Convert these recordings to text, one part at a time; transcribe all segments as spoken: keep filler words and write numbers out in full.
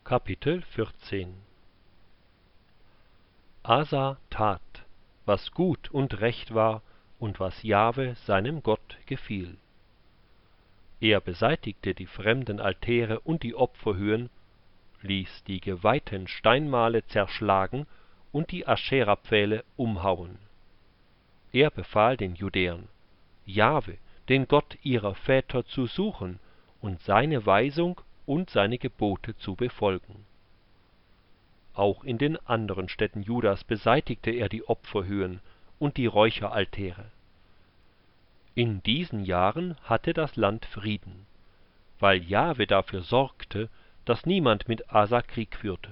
Kapitel vierzehn. Asa tat, was gut und recht war und was Jahwe seinem Gott gefiel. Er beseitigte die fremden Altäre und die Opferhöhen, ließ die geweihten Steinmale zerschlagen und die Aschera-Pfähle umhauen. Er befahl den Judäern, Jahwe, den Gott ihrer Väter, zu suchen und seine Weisung und seine Gebote zu befolgen. Auch in den anderen Städten Judas beseitigte er die Opferhöhen und die Räucheraltäre. In diesen Jahren hatte das Land Frieden, weil Jahwe dafür sorgte, dass niemand mit Asa Krieg führte.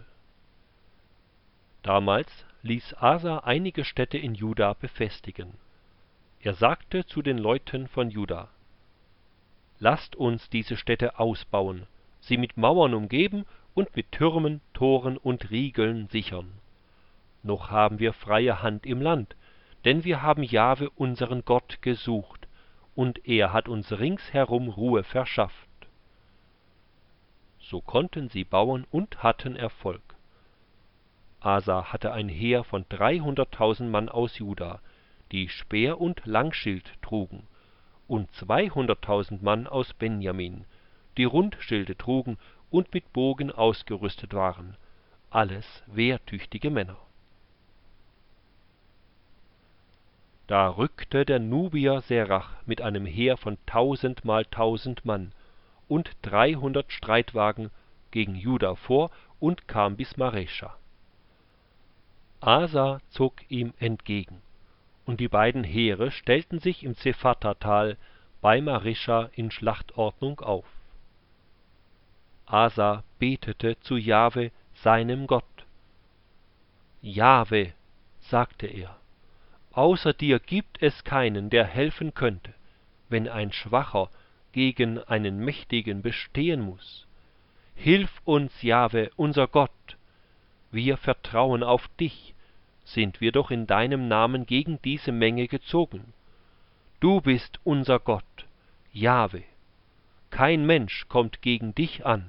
Damals ließ Asa einige Städte in Juda befestigen. Er sagte zu den Leuten von Juda: Lasst uns diese Städte ausbauen, sie mit Mauern umgeben und mit Türmen, Toren und Riegeln sichern. Noch haben wir freie Hand im Land, denn wir haben Jahwe unseren Gott gesucht, und er hat uns ringsherum Ruhe verschafft. So konnten sie bauen und hatten Erfolg. Asa hatte ein Heer von dreihunderttausend Mann aus Juda, die Speer und Langschild trugen, und zweihunderttausend Mann aus Benjamin, die Rundschilde trugen und mit Bogen ausgerüstet waren, alles wehrtüchtige Männer. Da rückte der Nubier Serach mit einem Heer von tausend mal tausend Mann und dreihundert Streitwagen gegen Juda vor und kam bis Marescha. Asa zog ihm entgegen, und die beiden Heere stellten sich im Zephata-Tal bei Marescha in Schlachtordnung auf. Asa betete zu Jahwe, seinem Gott. Jahwe, sagte er, außer dir gibt es keinen, der helfen könnte, wenn ein Schwacher gegen einen Mächtigen bestehen muß. Hilf uns, Jahwe, unser Gott. Wir vertrauen auf dich, sind wir doch in deinem Namen gegen diese Menge gezogen. Du bist unser Gott, Jahwe. Kein Mensch kommt gegen dich an.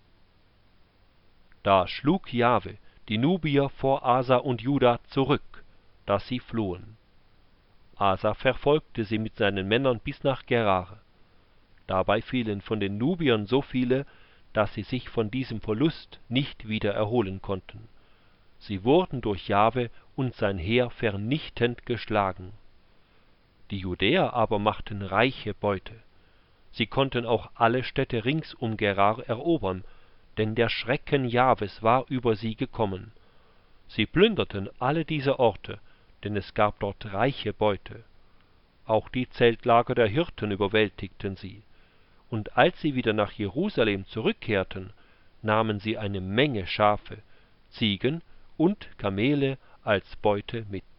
Da schlug Jahwe die Nubier vor Asa und Juda zurück, dass sie flohen. Asa verfolgte sie mit seinen Männern bis nach Gerare. Dabei fielen von den Nubiern so viele, dass sie sich von diesem Verlust nicht wieder erholen konnten. Sie wurden durch Jahwe und sein Heer vernichtend geschlagen. Die Judäer aber machten reiche Beute. Sie konnten auch alle Städte rings um Gerar erobern, denn der Schrecken Jahwes war über sie gekommen. Sie plünderten alle diese Orte, denn es gab dort reiche Beute. Auch die Zeltlager der Hirten überwältigten sie. Und als sie wieder nach Jerusalem zurückkehrten, nahmen sie eine Menge Schafe, Ziegen und Kamele als Beute mit.